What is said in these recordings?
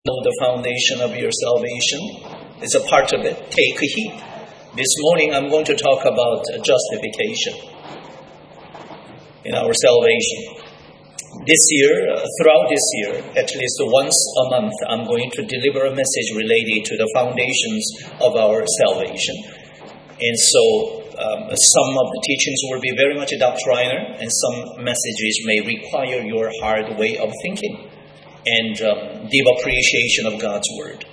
know the foundation of your salvation. It's a part of it. Take heed. This morning I'm going to talk about justification in our salvation. This year, throughout this year, at least once a month, I'm going to deliver a message related to the foundations of our salvation. And so some of the teachings will be very much doctrinal, and some messages may require your hard way of thinking and deep appreciation of God's Word.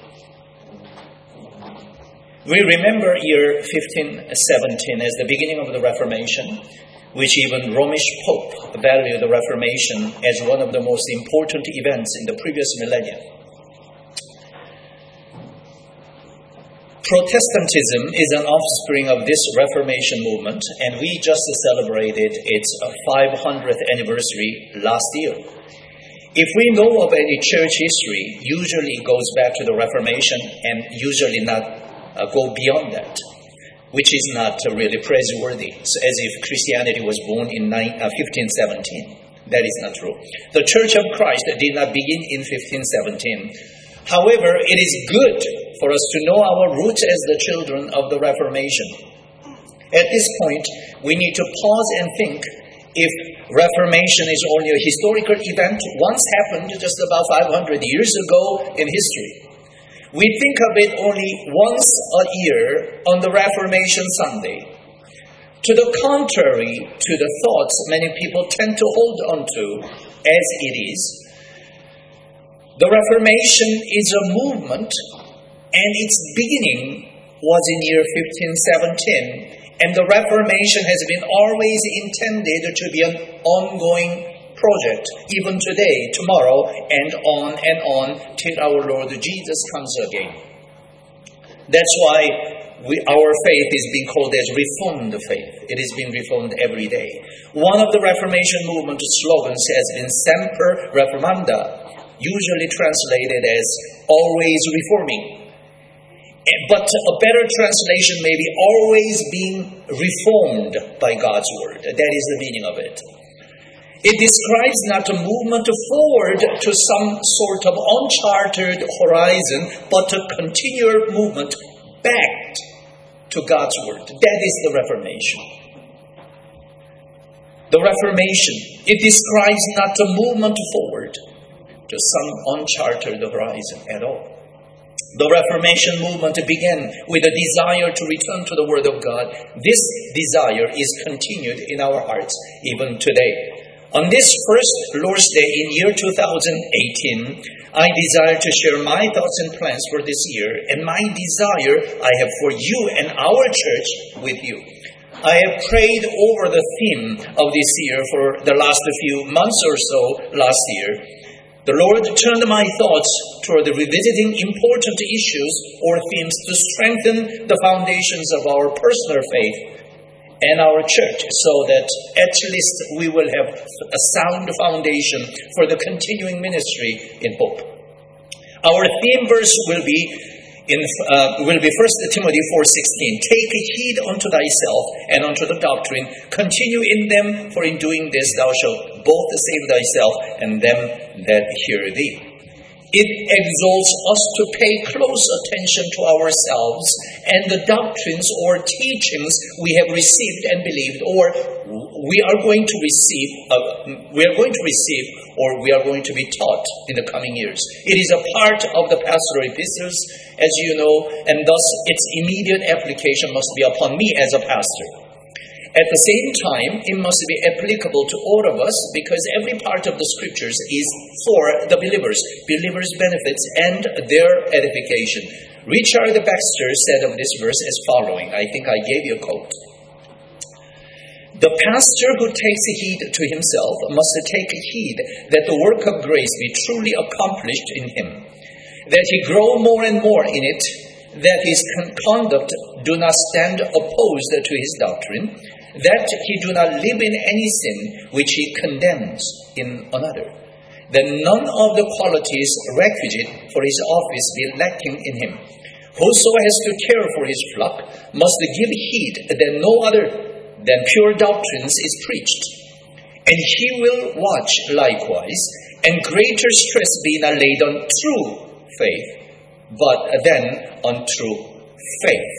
We remember year 1517 as the beginning of the Reformation, which even Romish Pope valued the Reformation as one of the most important events in the previous millennium. Protestantism is an offspring of this Reformation movement, and we just celebrated its 500th anniversary last year. If we know of any church history, usually it goes back to the Reformation and usually not go beyond that, which is not really praiseworthy, as if Christianity was born in 1517. That is not true. The Church of Christ did not begin in 1517. However, it is good for us to know our roots as the children of the Reformation. At this point, we need to pause and think if Reformation is only a historical event once happened just about 500 years ago in history. We think of it only once a year on the Reformation Sunday. To the contrary to the thoughts many people tend to hold on to as it is, the Reformation is a movement, and its beginning was in year 1517, and the Reformation has been always intended to be an ongoing project, even today, tomorrow, and on till our Lord Jesus comes again. That's why our faith is being called as Reformed faith. It is being reformed every day. One of the Reformation movement slogans has been Semper Reformanda, usually translated as always reforming. But a better translation may be always being reformed by God's Word. That is the meaning of it. It describes not a movement forward to some sort of uncharted horizon, but a continual movement back to God's Word. That is the Reformation. The Reformation, it describes not a movement forward to some uncharted horizon at all. The Reformation movement began with a desire to return to the Word of God. This desire is continued in our hearts even today. On this first Lord's Day in year 2018, I desire to share my thoughts and plans for this year, and my desire I have for you and our church with you. I have prayed over the theme of this year for the last few months or so last year. The Lord turned my thoughts toward revisiting important issues or themes to strengthen the foundations of our personal faith and our church, so that at least we will have a sound foundation for the continuing ministry in hope. Our theme verse will be 1 Timothy 4:16. Take heed unto thyself and unto the doctrine. Continue in them, for in doing this thou shalt both save thyself and them that hear thee. It exalts us to pay close attention to ourselves and the doctrines or teachings we have received and believed, or we are going to receive, or we are going to be taught in the coming years. It is a part of the pastoral epistles, as you know, and thus its immediate application must be upon me as a pastor. At the same time, it must be applicable to all of us, because every part of the scriptures is for the believers' benefits and their edification. Richard Baxter said of this verse as following. I think I gave you a quote. The pastor who takes heed to himself must take heed that the work of grace be truly accomplished in him, that he grow more and more in it, that his conduct do not stand opposed to his doctrine, that he do not live in any sin which he condemns in another, that none of the qualities requisite for his office be lacking in him. Whoso has to care for his flock must give heed that no other than pure doctrines is preached, and he will watch likewise, and greater stress be not laid on true faith, but then unto faith.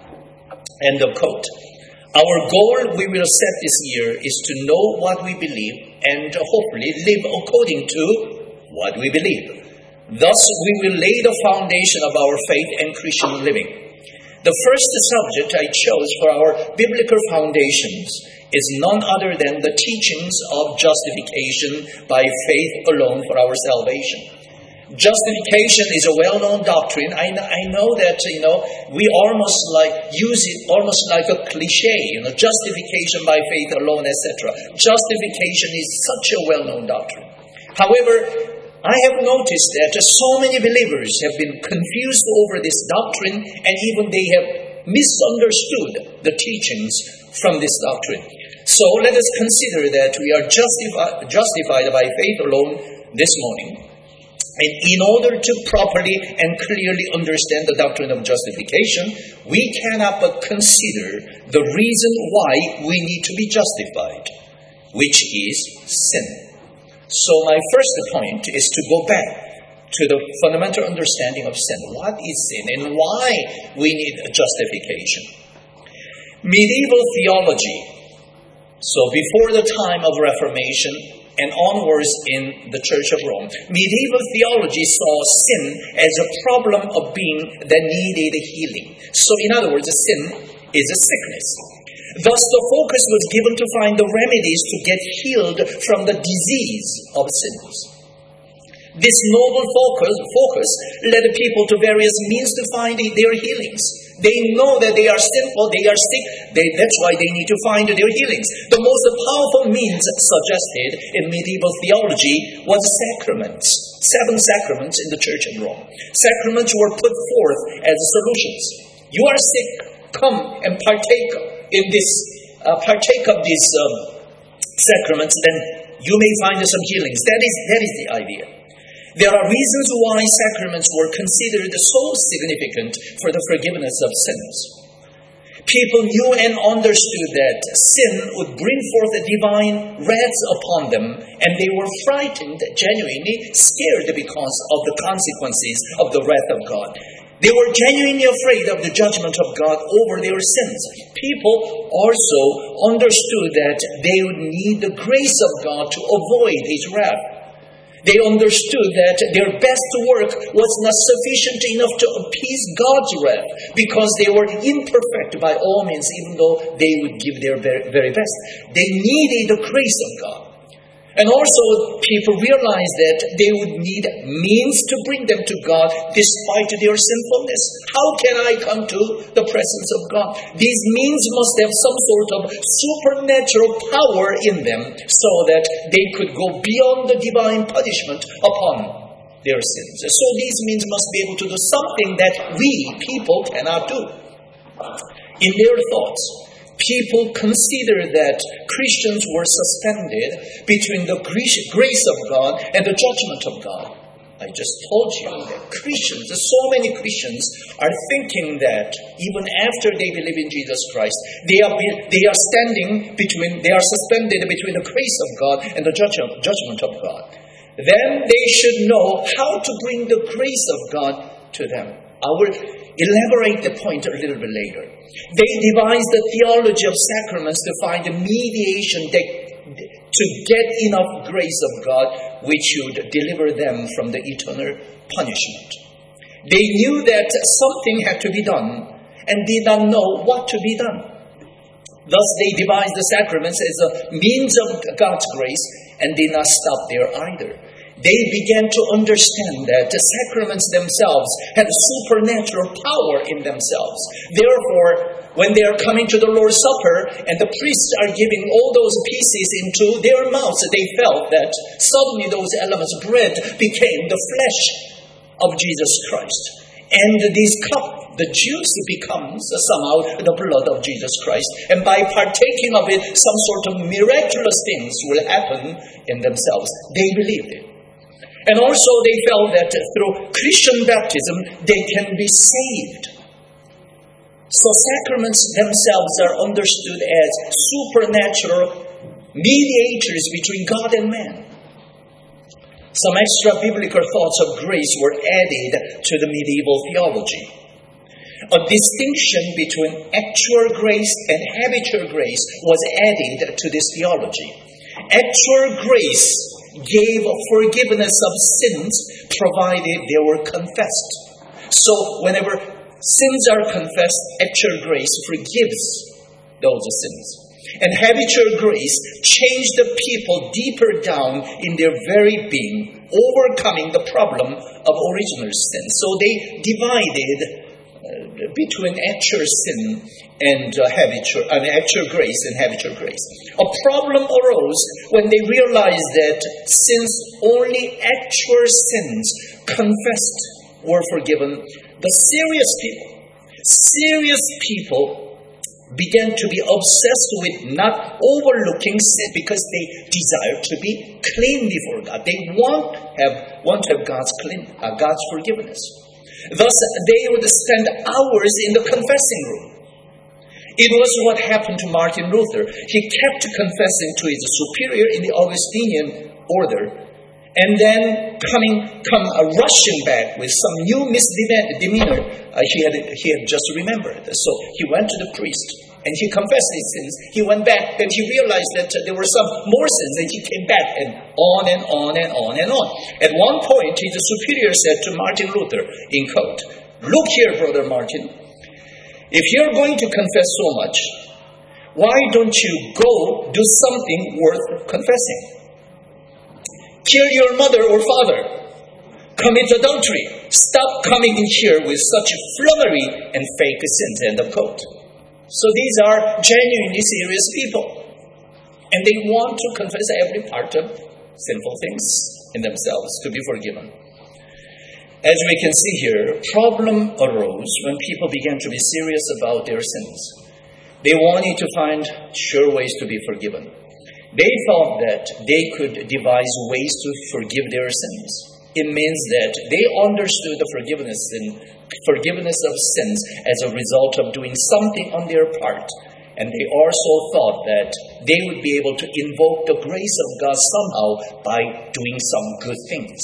End of quote. Our goal we will set this year is to know what we believe and hopefully live according to what we believe. Thus, we will lay the foundation of our faith and Christian living. The first subject I chose for our biblical foundations is none other than the teachings of justification by faith alone for our salvation. Justification is a well-known doctrine. I know that, we almost use it almost like a cliche, justification by faith alone, etc. Justification is such a well-known doctrine. However, I have noticed that so many believers have been confused over this doctrine, and even they have misunderstood the teachings from this doctrine. So let us consider that we are justified by faith alone this morning. And in order to properly and clearly understand the doctrine of justification, we cannot but consider the reason why we need to be justified, which is sin. So my first point is to go back to the fundamental understanding of sin. What is sin and why we need justification? Medieval theology, so before the time of Reformation, and onwards in the Church of Rome, medieval theology saw sin as a problem of being that needed healing. So in other words, sin is a sickness. Thus the focus was given to find the remedies to get healed from the disease of sins. This noble focus led people to various means to find their healings. They know that they are sinful, they are sick, that's why they need to find their healings. The most powerful means suggested in medieval theology was sacraments. 7 sacraments in the Church of Rome. Sacraments were put forth as solutions. You are sick, come and partake of these sacraments, then you may find some healings. That is the idea. There are reasons why sacraments were considered so significant for the forgiveness of sins. People knew and understood that sin would bring forth a divine wrath upon them, and they were frightened, genuinely scared because of the consequences of the wrath of God. They were genuinely afraid of the judgment of God over their sins. People also understood that they would need the grace of God to avoid His wrath. They understood that their best work was not sufficient enough to appease God's wrath because they were imperfect by all means, even though they would give their very best. They needed the grace of God. And also, people realized that they would need means to bring them to God despite their sinfulness. How can I come to the presence of God? These means must have some sort of supernatural power in them so that they could go beyond the divine punishment upon their sins. So these means must be able to do something that we, people, cannot do. In their thoughts, people consider that Christians were suspended between the grace of God and the judgment of God. I just told you that Christians, so many Christians, are thinking that even after they believe in Jesus Christ, they are suspended between the grace of God and the judgment of God. Then they should know how to bring the grace of God to them. I will elaborate the point a little bit later. They devised the theology of sacraments to find a mediation to get enough grace of God which would deliver them from the eternal punishment. They knew that something had to be done and did not know what to be done. Thus they devised the sacraments as a means of God's grace and did not stop there either. They began to understand that the sacraments themselves had supernatural power in themselves. Therefore, when they are coming to the Lord's Supper and the priests are giving all those pieces into their mouths, they felt that suddenly those elements of bread became the flesh of Jesus Christ. And this cup, the juice, becomes somehow the blood of Jesus Christ. And by partaking of it, some sort of miraculous things will happen in themselves. They believed it. And also they felt that through Christian baptism, they can be saved. So sacraments themselves are understood as supernatural mediators between God and man. Some extra biblical thoughts of grace were added to the medieval theology. A distinction between actual grace and habitual grace was added to this theology. Actual grace gave forgiveness of sins provided they were confessed. So whenever sins are confessed, actual grace forgives those sins. And habitual grace changed the people deeper down in their very being, overcoming the problem of original sin. So they divided between actual sin and actual grace and habitual grace. A problem arose when they realized that since only actual sins confessed were forgiven, the serious people began to be obsessed with not overlooking sin because they desire to be clean before God. They want to have God's forgiveness. Thus, they would spend hours in the confessing room. It was what happened to Martin Luther. He kept confessing to his superior in the Augustinian order, and then come rushing back with some new misdemeanor he had just remembered. So he went to the priest and he confessed his sins. He went back and he realized that there were some more sins, and he came back, and on and on and on and on. At one point, his superior said to Martin Luther in quote, "Look here, Brother Martin, if you're going to confess so much, why don't you go do something worth confessing? Kill your mother or father. Commit adultery. Stop coming in here with such flummery and fake sins." End of quote. So these are genuinely serious people. And they want to confess every part of sinful things in themselves to be forgiven. As we can see here, a problem arose when people began to be serious about their sins. They wanted to find sure ways to be forgiven. They thought that they could devise ways to forgive their sins. It means that they understood the forgiveness of sins as a result of doing something on their part. And they also thought that they would be able to invoke the grace of God somehow by doing some good things.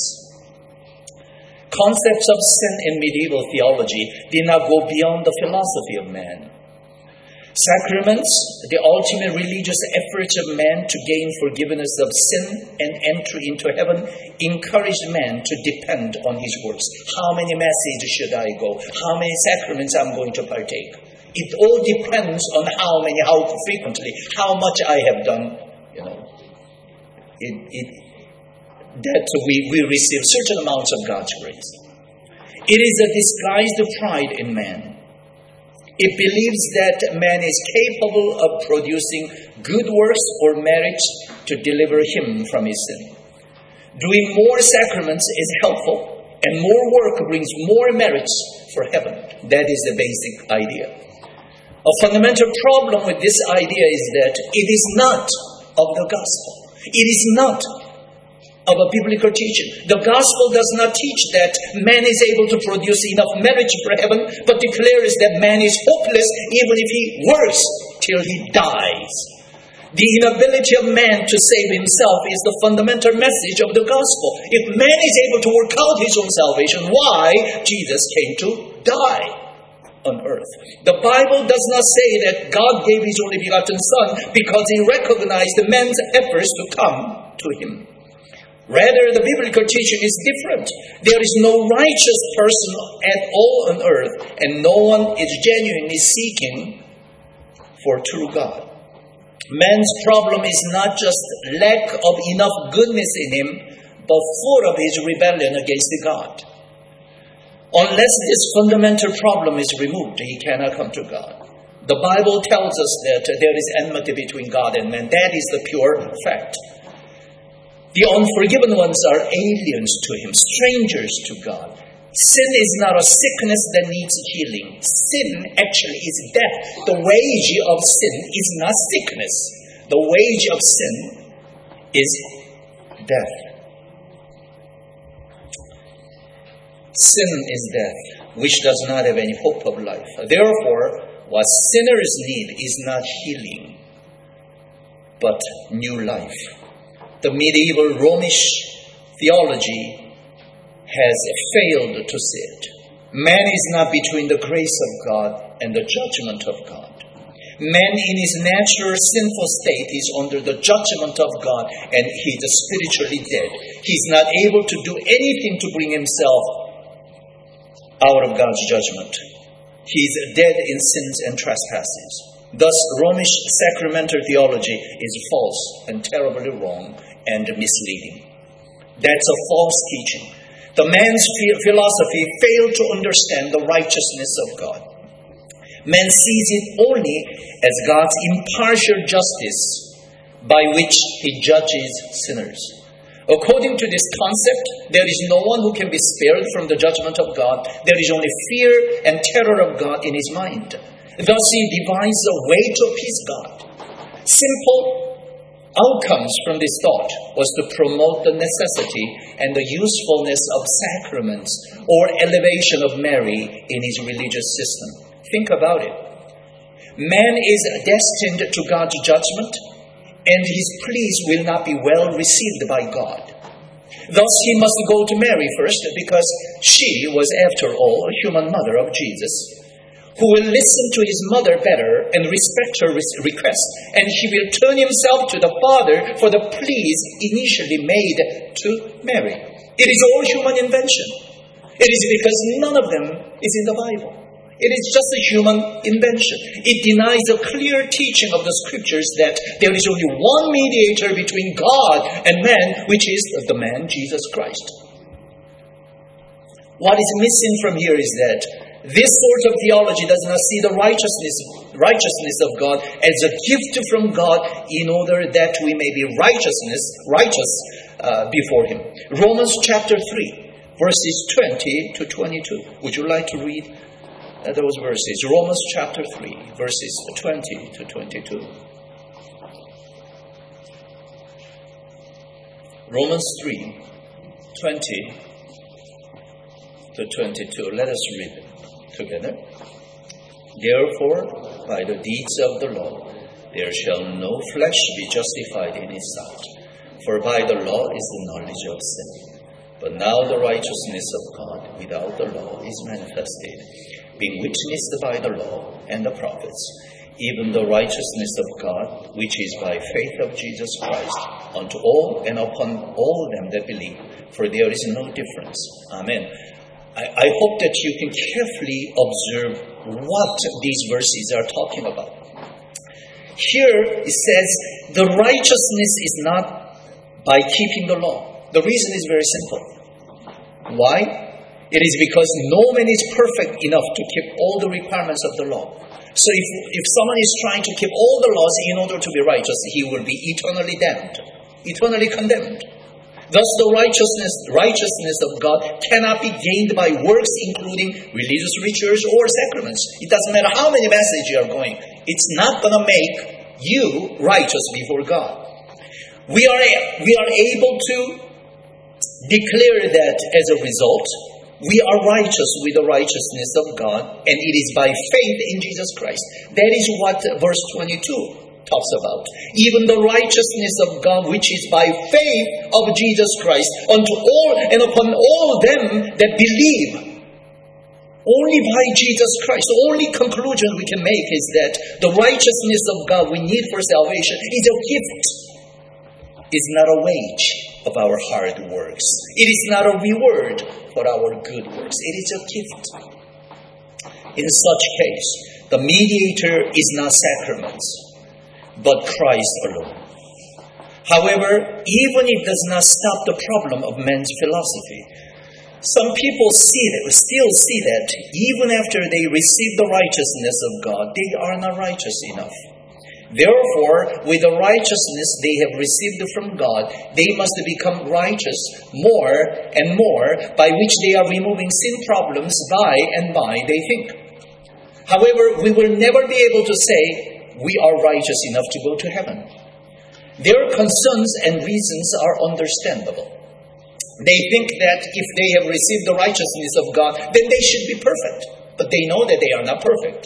Concepts of sin in medieval theology did not go beyond the philosophy of man. Sacraments, the ultimate religious efforts of man to gain forgiveness of sin and entry into heaven, encouraged man to depend on his works. How many masses should I go? How many sacraments I'm going to partake? It all depends on how frequently, how much I have done. That we receive certain amounts of God's grace. It is a disguised pride in man. It believes that man is capable of producing good works or merits to deliver him from his sin. Doing more sacraments is helpful, and more work brings more merits for heaven. That is the basic idea. A fundamental problem with this idea is that it is not of the gospel. It is not of a biblical teaching. The gospel does not teach that man is able to produce enough merit for heaven, but declares that man is hopeless even if he works till he dies. The inability of man to save himself is the fundamental message of the gospel. If man is able to work out his own salvation, why Jesus came to die on earth? The Bible does not say that God gave his only begotten Son because he recognized man's efforts to come to him. Rather, the biblical teaching is different. There is no righteous person at all on earth, and no one is genuinely seeking for true God. Man's problem is not just lack of enough goodness in him, but full of his rebellion against God. Unless this fundamental problem is removed, he cannot come to God. The Bible tells us that there is enmity between God and man. That is the pure fact. The unforgiven ones are aliens to him, strangers to God. Sin is not a sickness that needs healing. Sin actually is death. The wage of sin is not sickness. The wage of sin is death. Sin is death, which does not have any hope of life. Therefore, what sinners need is not healing, but new life. The medieval Romish theology has failed to see it. Man is not between the grace of God and the judgment of God. Man in his natural sinful state is under the judgment of God, and he is spiritually dead. He's not able to do anything to bring himself out of God's judgment. He is dead in sins and trespasses. Thus, Romish sacramental theology is false and terribly wrong and misleading. That's a false teaching. The man's philosophy failed to understand the righteousness of God. Man sees it only as God's impartial justice by which he judges sinners. According to this concept, there is no one who can be spared from the judgment of God. There is only fear and terror of God in his mind. Thus he devised a way to appease God. Simple outcomes from this thought was to promote the necessity and the usefulness of sacraments or elevation of Mary in his religious system. Think about it. Man is destined to God's judgment, and his pleas will not be well received by God. Thus, he must go to Mary first, because she was, after all, a human mother of Jesus, who will listen to his mother better and respect her request, and he will turn himself to the Father for the pleas initially made to Mary. It is all human invention. It is because none of them is in the Bible. It is just a human invention. It denies the clear teaching of the Scriptures that there is only one mediator between God and man, which is the man Jesus Christ. What is missing from here is that this sort of theology does not see the righteousness of God as a gift from God in order that we may be righteous before Him. Romans chapter 3, verses 20 to 22. Would you like to read those verses? Romans chapter 3, verses 20 to 22. Romans 3, 20 to 22. Let us read it together. Therefore, by the deeds of the law, there shall no flesh be justified in his sight. For by the law is the knowledge of sin. But now the righteousness of God without the law is manifested, being witnessed by the law and the prophets, even the righteousness of God, which is by faith of Jesus Christ, unto all and upon all them that believe, for there is no difference. Amen. I hope that you can carefully observe what these verses are talking about. Here it says, the righteousness is not by keeping the law. The reason is very simple. Why? It is because no man is perfect enough to keep all the requirements of the law. So if someone is trying to keep all the laws in order to be righteous, he will be eternally damned, eternally condemned. Thus the righteousness of God cannot be gained by works, including religious rituals or sacraments. It doesn't matter how many masses you are going. It's not going to make you righteous before God. We are able to declare that as a result, we are righteous with the righteousness of God, and it is by faith in Jesus Christ. That is what verse 22 talks about. Even the righteousness of God, which is by faith of Jesus Christ, unto all and upon all them that believe. Only by Jesus Christ. The only conclusion we can make is that the righteousness of God we need for salvation is a gift. It's not a wage of our hard works. It is not a reward for our good works. It is a gift. In such case, the mediator is not sacraments, but Christ alone. However, even it does not stop the problem of man's philosophy. Some people still see that even after they receive the righteousness of God, they are not righteous enough. Therefore, with the righteousness they have received from God, they must become righteous more and more, by which they are removing sin problems by and by, they think. However, we will never be able to say we are righteous enough to go to heaven. Their concerns and reasons are understandable. They think that if they have received the righteousness of God, then they should be perfect. But they know that they are not perfect.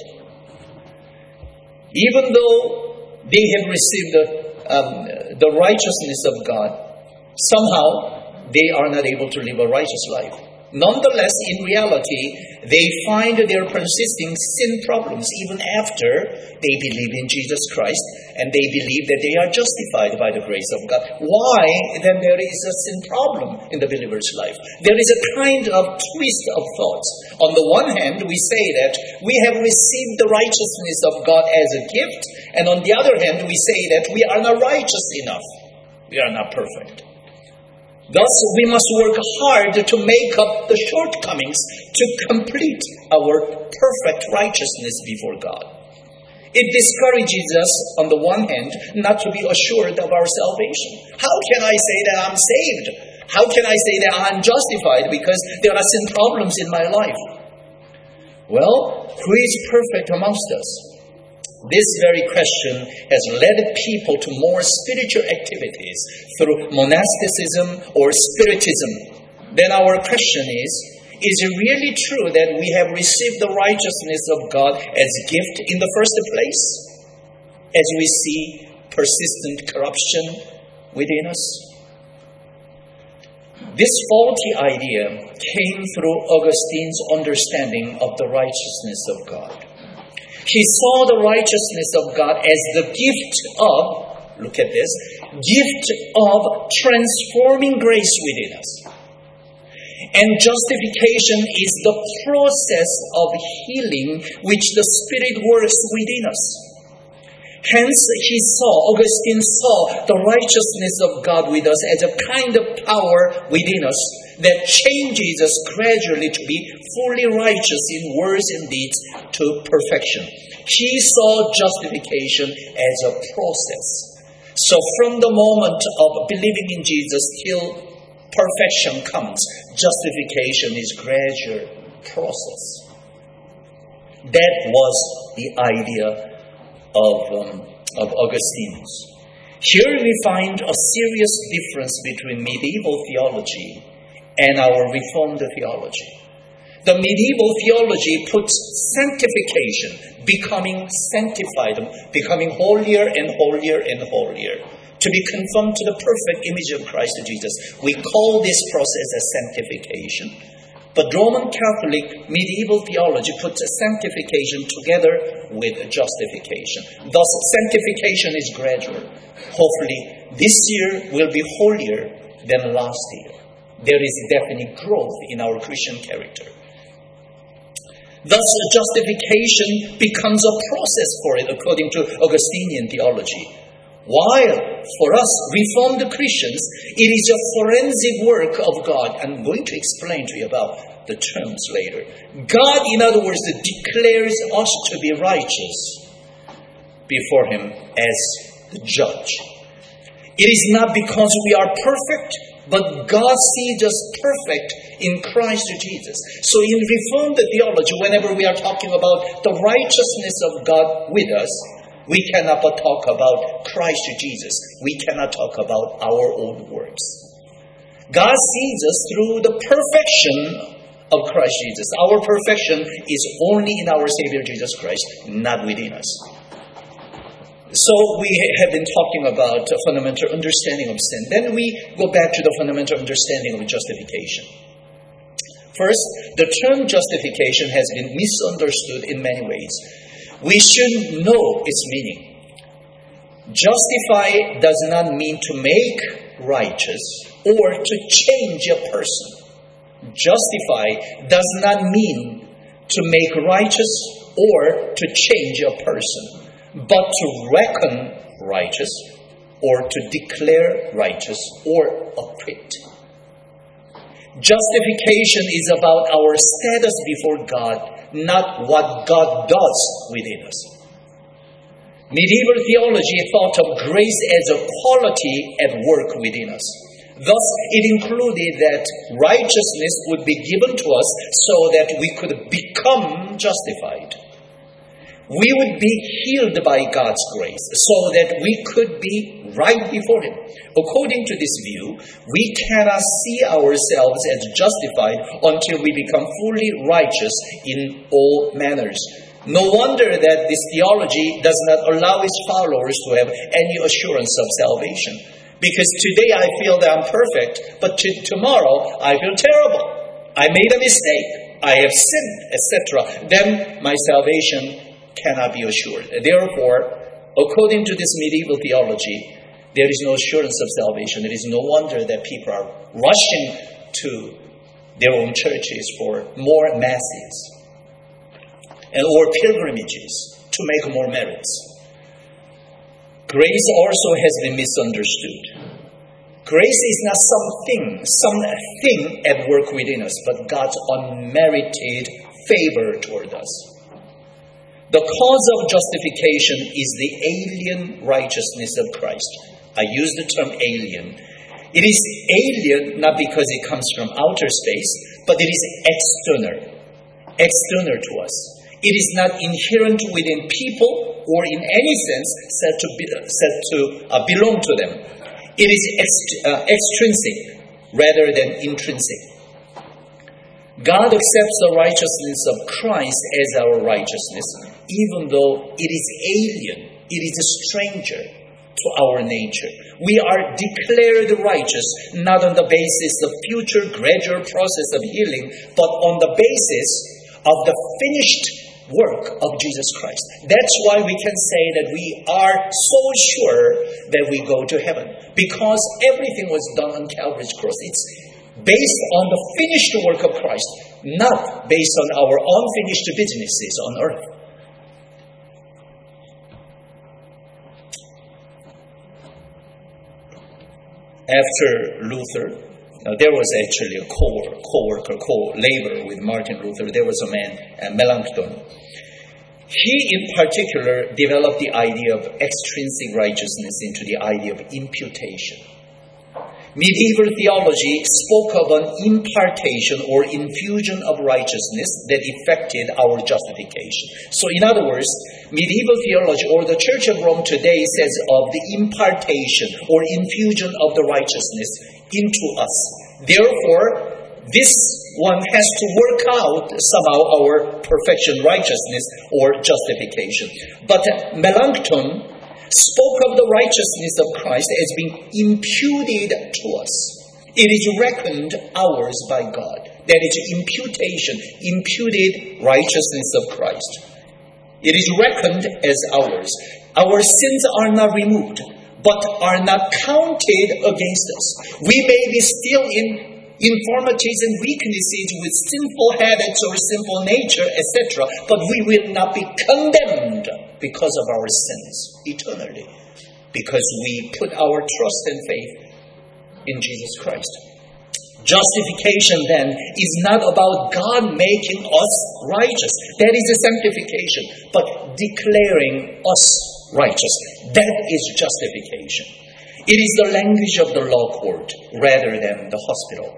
Even though they have received the righteousness of God, somehow they are not able to live a righteous life. Nonetheless, in reality, they find their persisting sin problems even after they believe in Jesus Christ and they believe that they are justified by the grace of God. Why then there is a sin problem in the believer's life? There is a kind of twist of thoughts. On the one hand, we say that we have received the righteousness of God as a gift, and on the other hand, we say that we are not righteous enough. We are not perfect. Thus, we must work hard to make up the shortcomings to complete our perfect righteousness before God. It discourages us, on the one hand, not to be assured of our salvation. How can I say that I'm saved? How can I say that I'm justified because there are sin problems in my life? Well, who is perfect amongst us? This very question has led people to more spiritual activities through monasticism or spiritism. Then our question is it really true that we have received the righteousness of God as a gift in the first place, as we see persistent corruption within us? This faulty idea came through Augustine's understanding of the righteousness of God. He saw the righteousness of God as the gift of, look at this, gift of transforming grace within us. And justification is the process of healing which the Spirit works within us. Hence, Augustine saw the righteousness of God with us as a kind of power within us that changes us gradually to be fully righteous in words and deeds to perfection. He saw justification as a process. So from the moment of believing in Jesus till perfection comes, justification is a gradual process. That was the idea of Augustine's. Here we find a serious difference between medieval theology and our Reformed theology. The medieval theology puts sanctification, becoming sanctified, becoming holier and holier and holier, to be conformed to the perfect image of Christ Jesus. We call this process as sanctification. But Roman Catholic medieval theology puts sanctification together with justification. Thus, sanctification is gradual. Hopefully, this year will be holier than last year. There is definite growth in our Christian character. Thus, justification becomes a process for it according to Augustinian theology. While for us Reformed Christians, it is a forensic work of God. I'm going to explain to you about the terms later. God, in other words, declares us to be righteous before Him as the judge. It is not because we are perfect, but God sees us perfect in Christ Jesus. So in Reformed theology, whenever we are talking about the righteousness of God with us, we cannot but talk about Christ Jesus. We cannot talk about our own works. God sees us through the perfection of Christ Jesus. Our perfection is only in our Savior Jesus Christ, not within us. So we have been talking about a fundamental understanding of sin. Then we go back to the fundamental understanding of justification. First, the term justification has been misunderstood in many ways. We should know its meaning. Justify does not mean to make righteous or to change a person. Justify does not mean to make righteous or to change a person, but to reckon righteous or to declare righteous or acquit. Justification is about our status before God, not what God does within us. Medieval theology thought of grace as a quality at work within us. Thus, it included that righteousness would be given to us so that we could become justified. We would be healed by God's grace so that we could be right before Him. According to this view, we cannot see ourselves as justified until we become fully righteous in all manners. No wonder that this theology does not allow its followers to have any assurance of salvation, Because today I feel that I'm perfect, but tomorrow I feel terrible. I made a mistake. I have sinned, etc. Then my salvation cannot be assured. Therefore, according to this medieval theology, there is no assurance of salvation. It is no wonder that people are rushing to their own churches for more masses or pilgrimages to make more merits. Grace also has been misunderstood. Grace is not something at work within us, but God's unmerited favor toward us. The cause of justification is the alien righteousness of Christ. I use the term alien. It is alien not because it comes from outer space, but it is external to us. It is not inherent within people or in any sense said to belong to them. It is extrinsic rather than intrinsic. God accepts the righteousness of Christ as our righteousness, even though it is alien, it is a stranger to our nature. We are declared righteous not on the basis of future gradual process of healing, but on the basis of the finished work of Jesus Christ. That's why we can say that we are so sure that we go to heaven, because everything was done on Calvary's cross. It's based on the finished work of Christ, not based on our unfinished businesses on earth. After Luther, there was actually a co-laborer with Martin Luther. There was a man, Melanchthon. He, in particular, developed the idea of extrinsic righteousness into the idea of imputation. Medieval theology spoke of an impartation or infusion of righteousness that effected our justification. So, in other words, medieval theology or the Church of Rome today says of the impartation or infusion of the righteousness into us. Therefore, this one has to work out somehow our perfection, righteousness, or justification. But Melanchthon spoke of the righteousness of Christ as being imputed to us. It is reckoned ours by God. That is imputation, imputed righteousness of Christ. It is reckoned as ours. Our sins are not removed, but are not counted against us. We may be still in infirmities and weaknesses with sinful habits or sinful nature, etc., but we will not be condemned because of our sins eternally, because we put our trust and faith in Jesus Christ. Justification, then, is not about God making us righteous. That is a sanctification, but declaring us righteous. That is justification. It is the language of the law court rather than the hospital.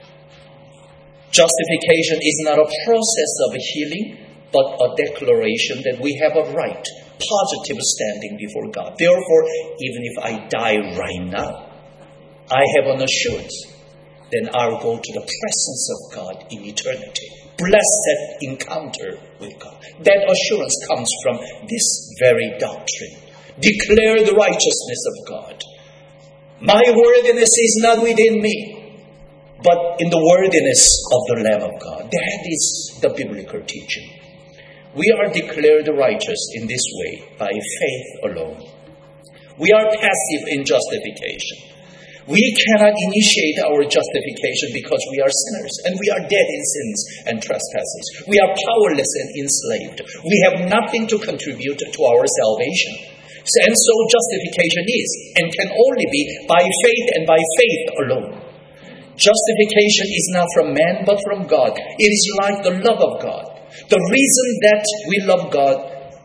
Justification is not a process of healing, but a declaration that we have a right, positive standing before God. Therefore, even if I die right now, I have an assurance, then I'll go to the presence of God in eternity. Blessed encounter with God. That assurance comes from this very doctrine. Declare the righteousness of God. My worthiness is not within me, but in the worthiness of the Lamb of God. That is the biblical teaching. We are declared righteous in this way by faith alone. We are passive in justification. We cannot initiate our justification because we are sinners and we are dead in sins and trespasses. We are powerless and enslaved. We have nothing to contribute to our salvation. And so justification is and can only be by faith and by faith alone. Justification is not from man but from God. It is like the love of God. The reason that we love God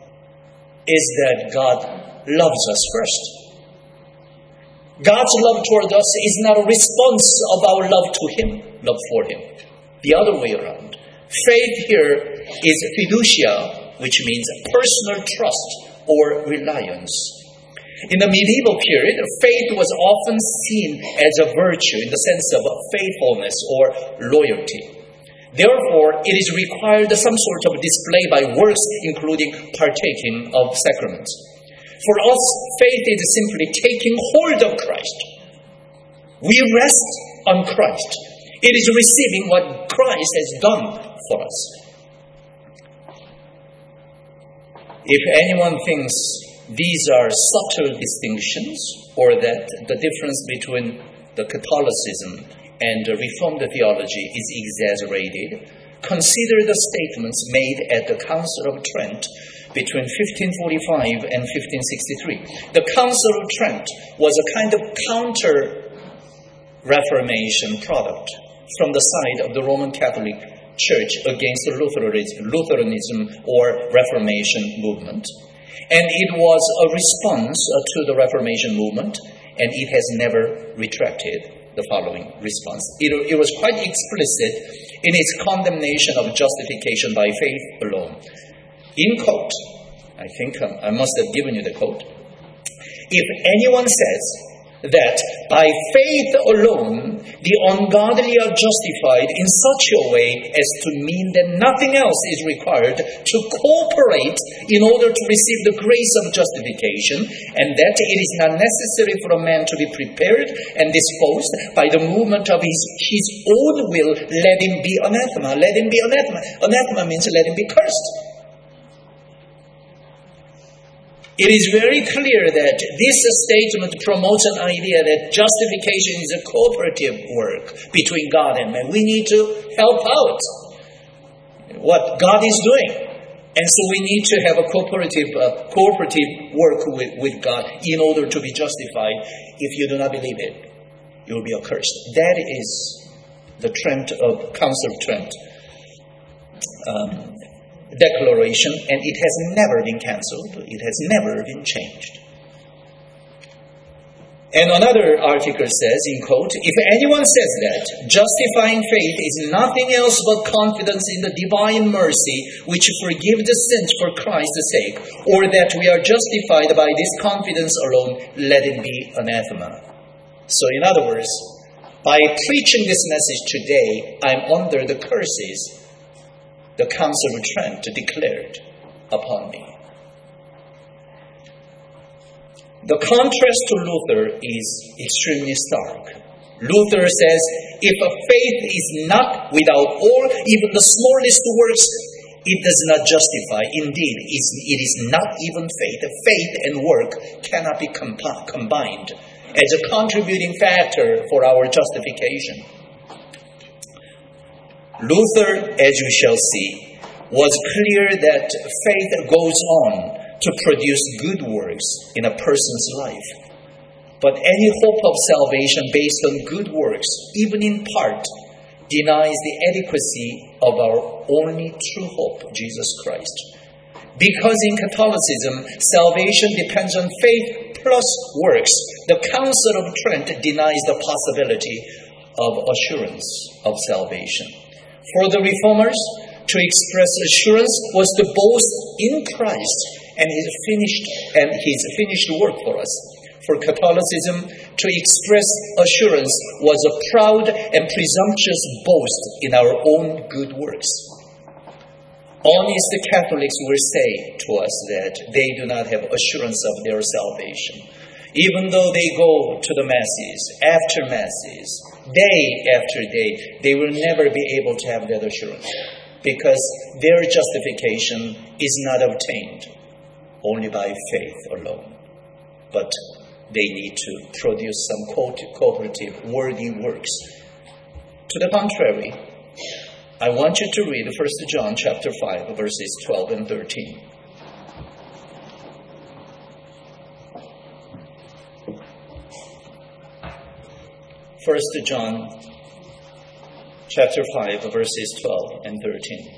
is that God loves us first. God's love toward us is not a response of our love to Him, love for Him. The other way around. Faith here is fiducia, which means personal trust or reliance. In the medieval period, faith was often seen as a virtue in the sense of faithfulness or loyalty. Therefore, it is required some sort of display by works, including partaking of sacraments. For us, faith is simply taking hold of Christ, We rest on Christ. It is receiving what Christ has done for us. If anyone thinks these are subtle distinctions, or that the difference between the Catholicism and the Reformed theology is exaggerated, consider the statements made at the Council of Trent between 1545 and 1563. The Council of Trent was a kind of counter-Reformation product from the side of the Roman Catholic Church against the Lutheranism or Reformation movement. And it was a response to the Reformation movement, and it has never retracted the following response. It was quite explicit in its condemnation of justification by faith alone. In quote, I think I must have given you the quote. If anyone says that by faith alone the ungodly are justified in such a way as to mean that nothing else is required to cooperate in order to receive the grace of justification, and that it is not necessary for a man to be prepared and disposed by the movement of his own will, let him be anathema. Let him be anathema. Anathema means let him be cursed. It is very clear that this statement promotes an idea that justification is a cooperative work between God and man. We need to help out what God is doing. And so we need to have a cooperative work with God in order to be justified. If you do not believe it, you will be accursed. That is the Council of Trent declaration, and it has never been cancelled. It has never been changed. And another article says, in quote, if anyone says that justifying faith is nothing else but confidence in the divine mercy which forgives the sins for Christ's sake, or that we are justified by this confidence alone, let it be anathema. So in other words, by preaching this message today, I'm under the curses the Council of Trent declared upon me. The contrast to Luther is extremely stark. Luther says, if a faith is not without all, even the smallest works, it does not justify. Indeed, it is not even faith. Faith and work cannot be combined as a contributing factor for our justification. Luther, as we shall see, was clear that faith goes on to produce good works in a person's life. But any hope of salvation based on good works, even in part, denies the adequacy of our only true hope, Jesus Christ. Because in Catholicism, salvation depends on faith plus works, the Council of Trent denies the possibility of assurance of salvation. For the Reformers, to express assurance was to boast in Christ and his finished work for us. For Catholicism, to express assurance was a proud and presumptuous boast in our own good works. Honest Catholics will say to us that they do not have assurance of their salvation. Even though they go to the Masses, after Masses, day after day, they will never be able to have that assurance because their justification is not obtained only by faith alone. But they need to produce some cooperative, worthy works. To the contrary, I want you to read 1 John chapter 5, verses 12 and 13. First John chapter 5, verses 12 and 13.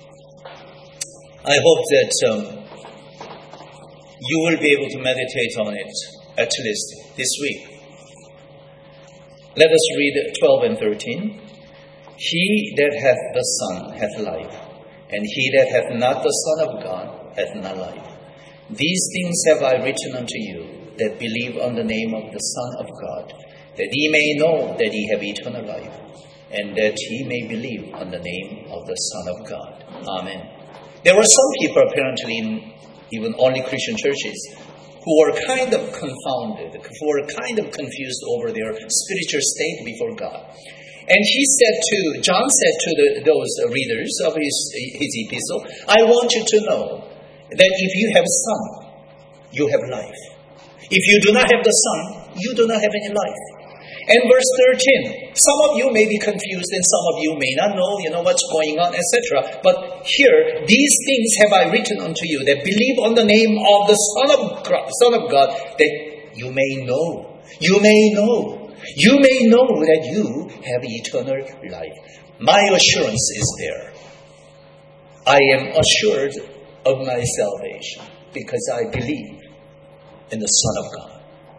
I hope that you will be able to meditate on it at least this week. Let us read 12 and 13. He that hath the Son hath life, and he that hath not the Son of God hath not life. These things have I written unto you that believe on the name of the Son of God, that ye may know that ye have eternal life, and that ye may believe on the name of the Son of God. Amen. There were some people apparently in even only Christian churches who were kind of confounded, who were kind of confused over their spiritual state before God. And John said to those readers of his epistle, I want you to know that if you have Son, you have life. If you do not have the Son, you do not have any life. And verse 13, some of you may be confused and some of you may not know, what's going on, etc. But here, these things have I written unto you that believe on the name of the Son of God, that you may know. You may know that you have eternal life. My assurance is there. I am assured of my salvation because I believe in the Son of God.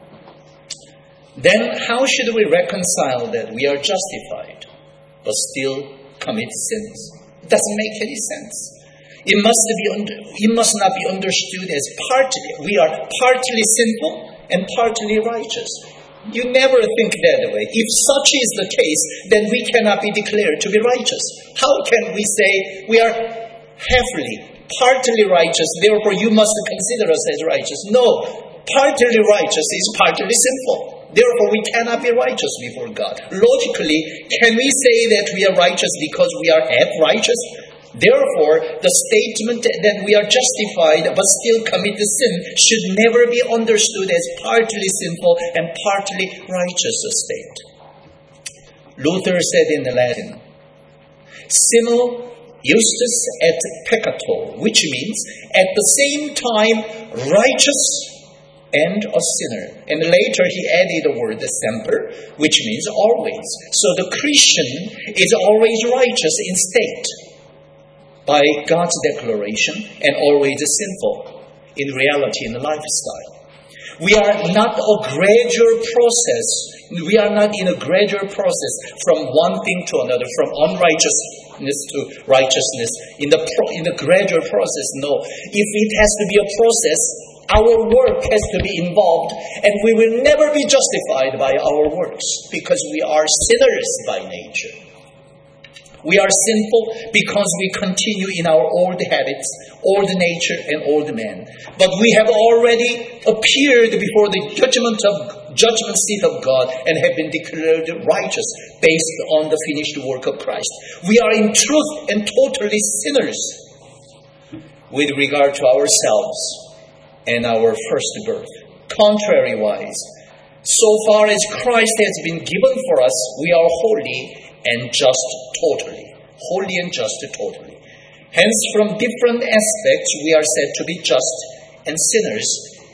Then how should we reconcile that we are justified but still commit sins? It doesn't make any sense. It must not be understood as we are partly sinful and partly righteous. You never think that way. If such is the case, then we cannot be declared to be righteous. How can we say we are partly righteous, therefore you must consider us as righteous? No, partly righteous is partly sinful. Therefore, we cannot be righteous before God. Logically, can we say that we are righteous because we are half righteous? Therefore, the statement that we are justified but still commit the sin should never be understood as partly sinful and partly righteous state. Luther said in the Latin, simul justus et peccator, which means at the same time righteous and a sinner. And later he added the word semper, which means always. So the Christian is always righteous in state by God's declaration and always sinful in reality in the lifestyle. We are not a gradual process. We are not in a gradual process from one thing to another, from unrighteousness to righteousness. In the gradual process, no. If it has to be a process, our work has to be involved, and we will never be justified by our works because we are sinners by nature. We are sinful because we continue in our old habits, old nature, and old man. But we have already appeared before the judgment seat of God and have been declared righteous based on the finished work of Christ. We are in truth and totally sinners with regard to ourselves and our first birth. Contrariwise, so far as Christ has been given for us, we are holy and just totally. Holy and just totally. Hence, from different aspects, we are said to be just and sinners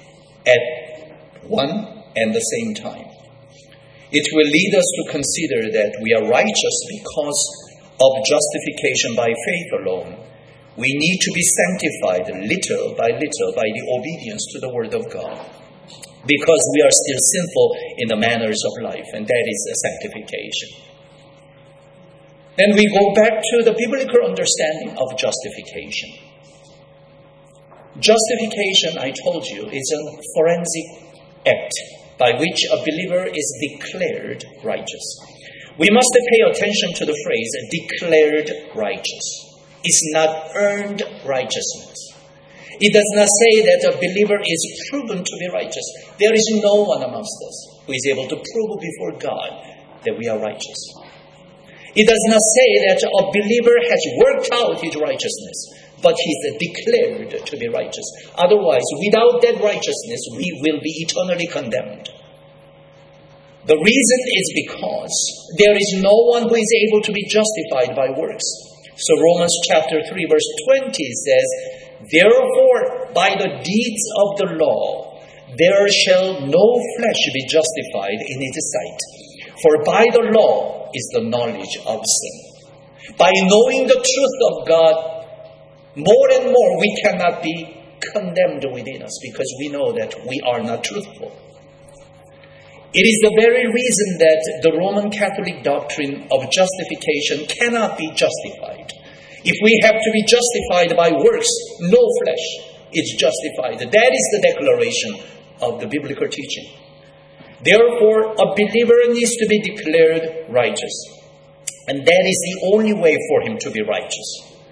at one and the same time. It will lead us to consider that we are righteous because of justification by faith alone. We need to be sanctified little by little by the obedience to the Word of God, because we are still sinful in the manners of life, and that is sanctification. Then we go back to the biblical understanding of justification. Justification, I told you, is a forensic act by which a believer is declared righteous. We must pay attention to the phrase declared righteous. It's not earned righteousness. It does not say that a believer is proven to be righteous. There is no one amongst us who is able to prove before God that we are righteous. It does not say that a believer has worked out his righteousness, but he's declared to be righteous. Otherwise, without that righteousness, we will be eternally condemned. The reason is because there is no one who is able to be justified by works. So Romans chapter 3 verse 20 says, therefore, by the deeds of the law, there shall no flesh be justified in its sight. For by the law is the knowledge of sin. By knowing the truth of God, more and more we cannot be condemned within us because we know that we are not truthful. It is the very reason that the Roman Catholic doctrine of justification cannot be justified. If we have to be justified by works, no flesh is justified. That is the declaration of the biblical teaching. Therefore, a believer needs to be declared righteous. And that is the only way for him to be righteous.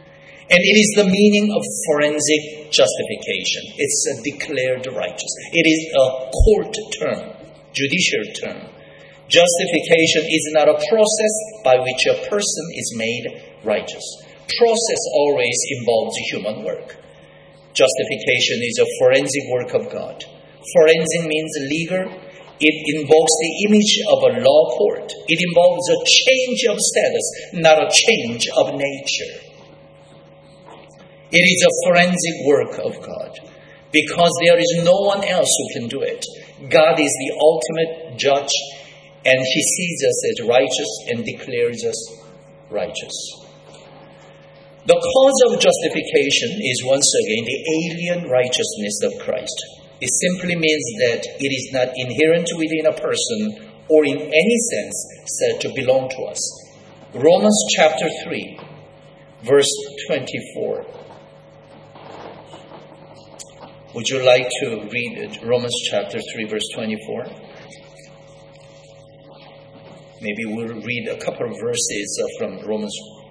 And it is the meaning of forensic justification. It's a declared righteous. It is a court term, judicial term. Justification is not a process by which a person is made righteous. Process always involves human work. Justification is a forensic work of God. Forensic means legal. It invokes the image of a law court. It involves a change of status, not a change of nature. It is a forensic work of God because there is no one else who can do it. God is the ultimate judge, and He sees us as righteous and declares us righteous. The cause of justification is once again the alien righteousness of Christ. It simply means that it is not inherent within a person or in any sense said to belong to us. Romans chapter 3, verse 24. Would you like to read it? Romans chapter 3, verse 24? Maybe we'll read a couple of verses from Romans.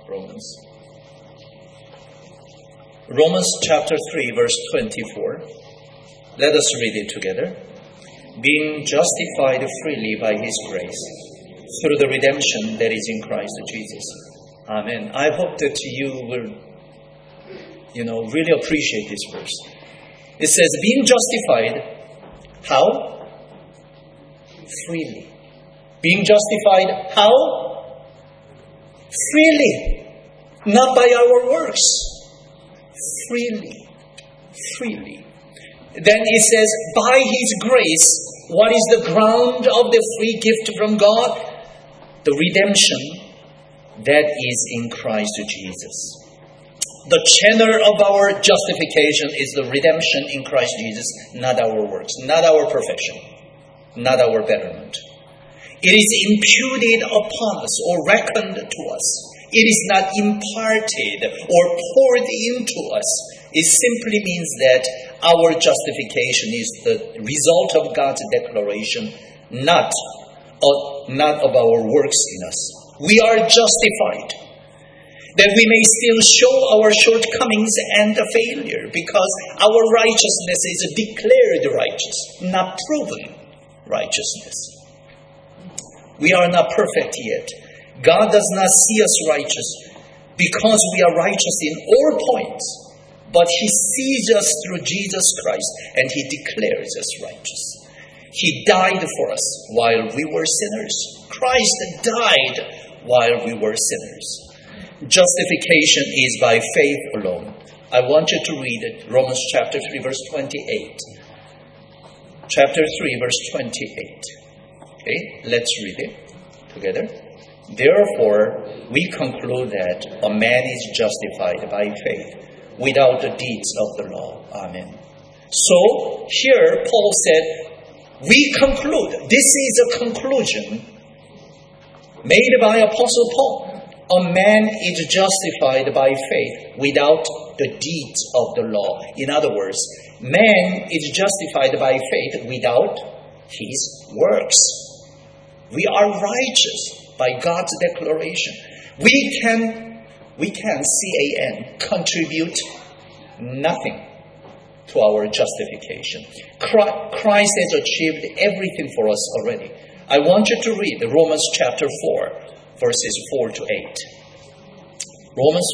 Romans chapter 3, verse 24. Let us read it together. Being justified freely by His grace, through the redemption that is in Christ Jesus. Amen. I hope that you will, really appreciate this verse. It says, being justified, how? Freely. Being justified, how? Freely. Not by our works. Freely. Then it says, by His grace, what is the ground of the free gift from God? The redemption that is in Christ Jesus. The channel of our justification is the redemption in Christ Jesus, not our works, not our perfection, not our betterment. It is imputed upon us or reckoned to us. It is not imparted or poured into us. It simply means that our justification is the result of God's declaration, not of our works in us. We are justified, that we may still show our shortcomings and failure, because our righteousness is declared righteous, not proven righteousness. We are not perfect yet. God does not see us righteous because we are righteous in all points, but He sees us through Jesus Christ, and He declares us righteous. He died for us while we were sinners. Christ died while we were sinners. Justification is by faith alone. I want you to read it. Romans chapter 3, verse 28. Chapter 3, verse 28. Okay, let's read it together. Therefore, we conclude that a man is justified by faith without the deeds of the law. Amen. So, here Paul said, we conclude. This is a conclusion made by Apostle Paul. A man is justified by faith without the deeds of the law. In other words, man is justified by faith without his works. We are righteous by God's declaration. We can contribute nothing to our justification. Christ has achieved everything for us already. I want you to read Romans chapter 4, verses 4 to 8. Romans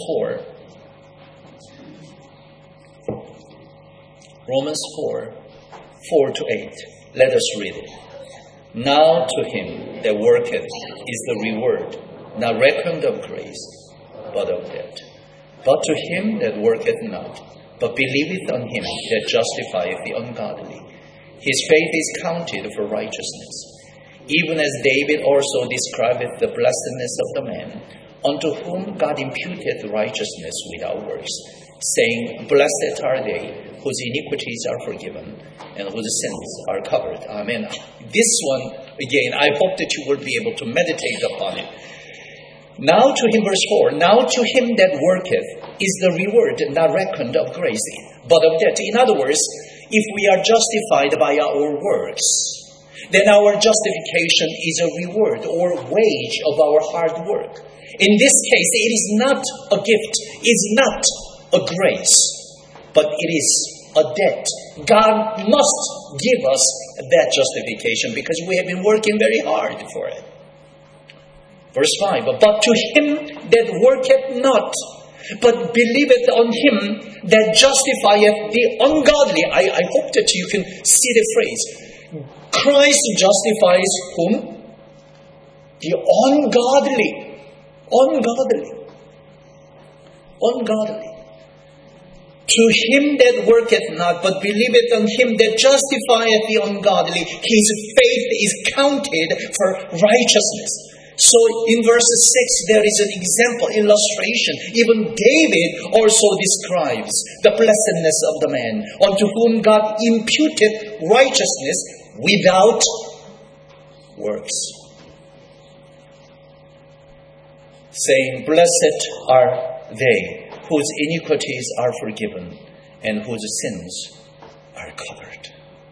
4, 4 to 8. Let us read it. Now to him that worketh is the reward, not reckoned of grace, but of debt. But to him that worketh not, but believeth on him that justifieth the ungodly, his faith is counted for righteousness. Even as David also describeth the blessedness of the man, unto whom God imputeth righteousness without works, saying, Blessed are they whose iniquities are forgiven, and whose sins are covered. Amen. This one, again, I hope that you will be able to meditate upon it. Now to him, verse 4, now to him that worketh is the reward not reckoned of grace, but of debt. In other words, if we are justified by our works, then our justification is a reward or wage of our hard work. In this case, it is not a gift, it's not a grace, but it is a debt. God must give us that justification because we have been working very hard for it. Verse 5, but to him that worketh not, but believeth on him that justifieth the ungodly. I hope that you can see the phrase. Christ justifies whom? The ungodly. Ungodly. To him that worketh not, but believeth on him that justifieth the ungodly, his faith is counted for righteousness. So in verse 6, there is an example, illustration. Even David also describes the blessedness of the man unto whom God imputed righteousness without works. Saying, blessed are they whose iniquities are forgiven and whose sins are covered.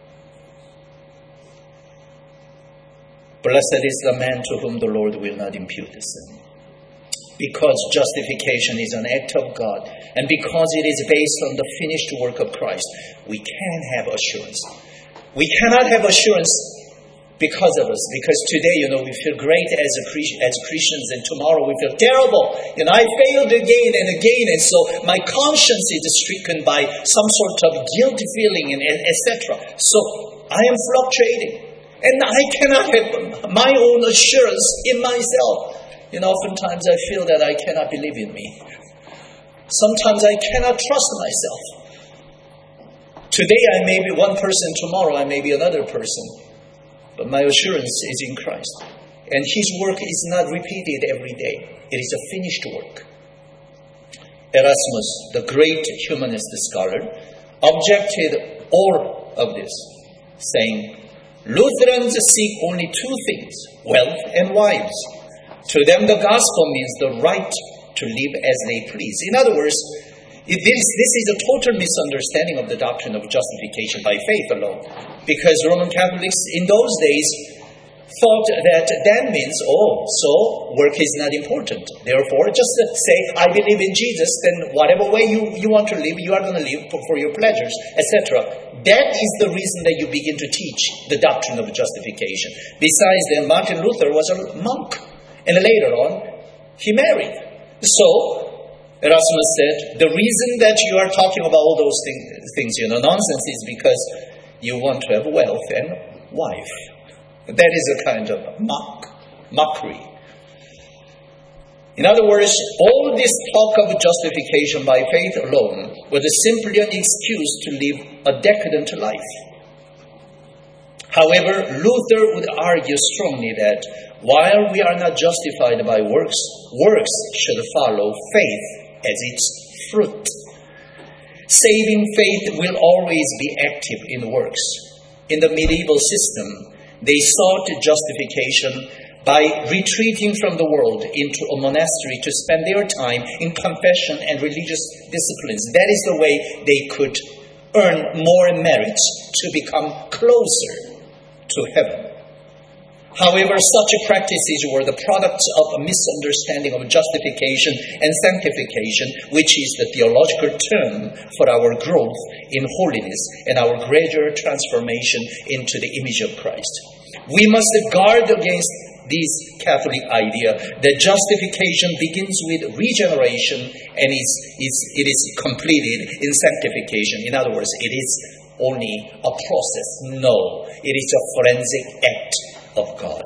Blessed is the man to whom the Lord will not impute sin. Because justification is an act of God, and because it is based on the finished work of Christ, we can have assurance. We cannot have assurance because of us. Because today, we feel great as Christians, and tomorrow we feel terrible. I failed again and again, and so my conscience is stricken by some sort of guilty feeling, and etc. So I am fluctuating. And I cannot have my own assurance in myself. Oftentimes I feel that I cannot believe in me. Sometimes I cannot trust myself. Today I may be one person, tomorrow I may be another person. But my assurance is in Christ. And his work is not repeated every day. It is a finished work. Erasmus, the great humanist scholar, objected all of this, saying, Lutherans seek only two things, wealth and wives. To them the gospel means the right to live as they please. In other words, this is a total misunderstanding of the doctrine of justification by faith alone. Because Roman Catholics in those days thought that means, so work is not important. Therefore, just say, I believe in Jesus, then whatever way you want to live, you are going to live for your pleasures, etc. That is the reason that you begin to teach the doctrine of justification. Besides, then Martin Luther was a monk, and later on, he married. So, Erasmus said, the reason that you are talking about all those things, nonsense, is because you want to have wealth and wife. That is a kind of mockery. In other words, all this talk of justification by faith alone was simply an excuse to live a decadent life. However, Luther would argue strongly that while we are not justified by works, works should follow faith as its fruit. Saving faith will always be active in works. In the medieval system, they sought justification by retreating from the world into a monastery to spend their time in confession and religious disciplines. That is the way they could earn more merits to become closer to heaven. However, such practices were the products of a misunderstanding of justification and sanctification, which is the theological term for our growth in holiness and our gradual transformation into the image of Christ. We must guard against this Catholic idea that justification begins with regeneration and it is completed in sanctification. In other words, it is only a process. No, it is a forensic act of God.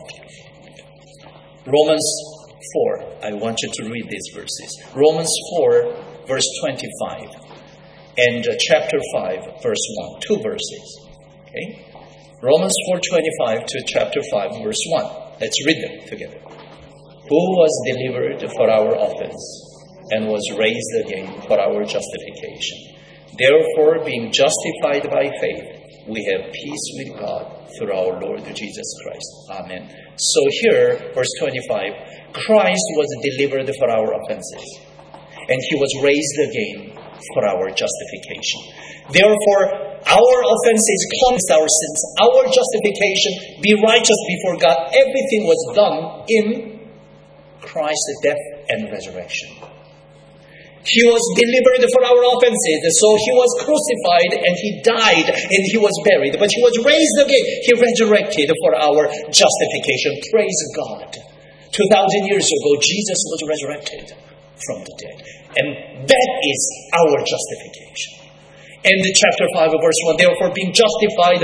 Romans 4. I want you to read these verses. Romans 4, verse 25. And chapter 5, verse 1. 2 verses. Okay? Romans 4:25 to chapter 5, verse 1. Let's read them together. Who was delivered for our offense and was raised again for our justification. Therefore, being justified by faith, we have peace with God through our Lord Jesus Christ. Amen. So here, verse 25, Christ was delivered for our offenses, and he was raised again for our justification. Therefore, our offenses cleanse our sins, our justification, be righteous before God. Everything was done in Christ's death and resurrection. He was delivered for our offenses. So he was crucified and he died and he was buried. But he was raised again. He resurrected for our justification. Praise God. 2,000 years ago, Jesus was resurrected from the dead. And that is our justification. And chapter 5 verse 1, therefore being justified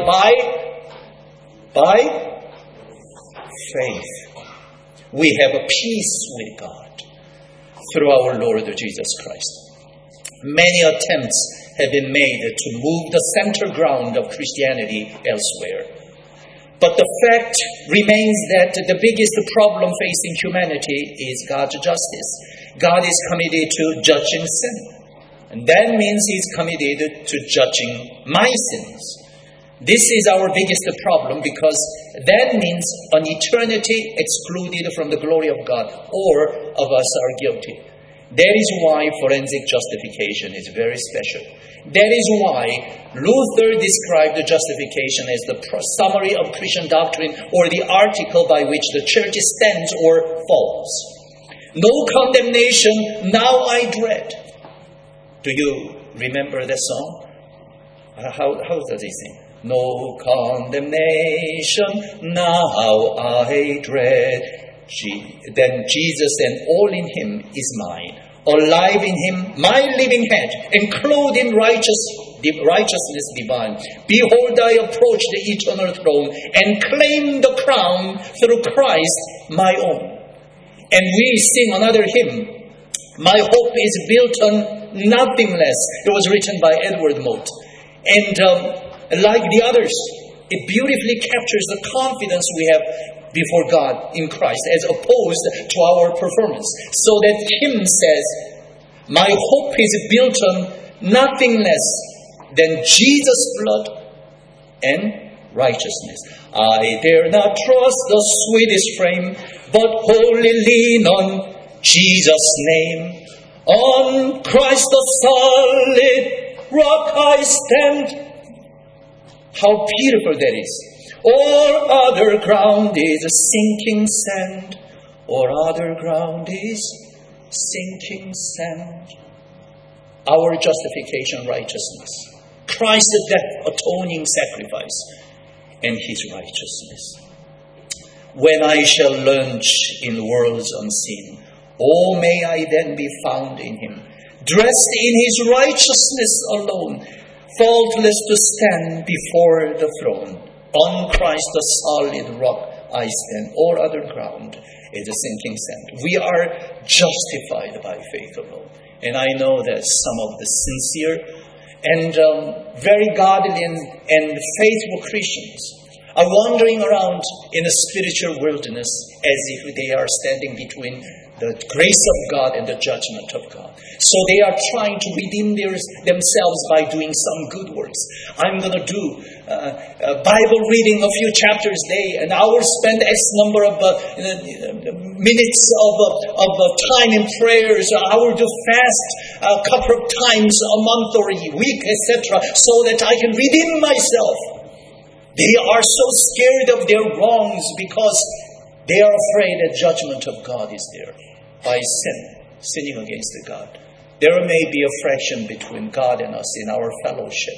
by faith, we have a peace with God through our Lord Jesus Christ. Many attempts have been made to move the center ground of Christianity elsewhere. But the fact remains that the biggest problem facing humanity is God's justice. God is committed to judging sin. And that means He's committed to judging my sins. This is our biggest problem because that means an eternity excluded from the glory of God, or of us are guilty. That is why forensic justification is very special. That is why Luther described justification as the summary of Christian doctrine, or the article by which the church stands or falls. No condemnation, now I dread. Do you remember that song? How does he sing? No condemnation, now I dread. Then Jesus and all in Him is mine. Alive in Him, my living head, and clothed in righteousness divine. Behold, I approach the eternal throne, and claim the crown through Christ my own. And we sing another hymn. My hope is built on nothing less. It was written by Edward Mote. And like the others, it beautifully captures the confidence we have before God in Christ as opposed to our performance. So that hymn says, my hope is built on nothing less than Jesus' blood and righteousness. I dare not trust the sweetest frame, but wholly lean on Jesus' name. On Christ the solid rock I stand. How beautiful that is. All other ground is sinking sand. All other ground is sinking sand. Our justification, righteousness. Christ's death, atoning sacrifice, and His righteousness. When I shall launch in worlds unseen, oh, may I then be found in Him, dressed in His righteousness alone, faultless to stand before the throne. On Christ the solid rock I stand. All other ground is a sinking sand. We are justified by faith alone. And I know that some of the sincere and very godly and faithful Christians are wandering around in a spiritual wilderness as if they are standing between the grace of God and the judgment of God. So they are trying to redeem themselves by doing some good works. I'm going to do Bible reading a few chapters a day, and I will spend X number of minutes of time in prayers. I will do fast a couple of times a month or a week, etc., so that I can redeem myself. They are so scared of their wrongs because they are afraid that judgment of God is there by sinning against God. There may be a friction between God and us in our fellowship.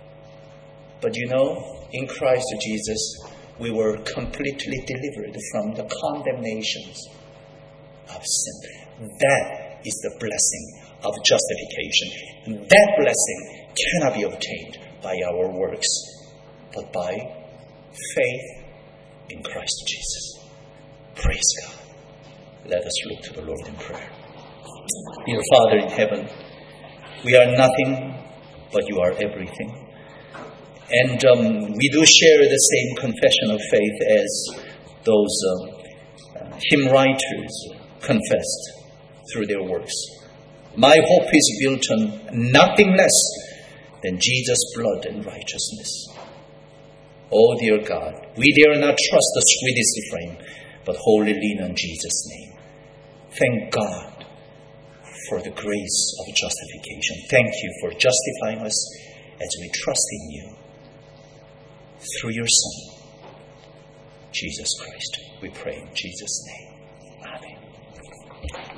But you know, in Christ Jesus, we were completely delivered from the condemnations of sin. That is the blessing of justification. And that blessing cannot be obtained by our works, but by faith in Christ Jesus. Praise God. Let us look to the Lord in prayer. Dear Father in heaven, we are nothing, but You are everything. And we do share the same confession of faith as those hymn writers confessed through their works. My hope is built on nothing less than Jesus' blood and righteousness. Oh, dear God, we dare not trust the sweetest frame, but wholly lean on Jesus' name. Thank God for the grace of justification. Thank You for justifying us as we trust in You through Your Son, Jesus Christ. We pray in Jesus' name. Amen.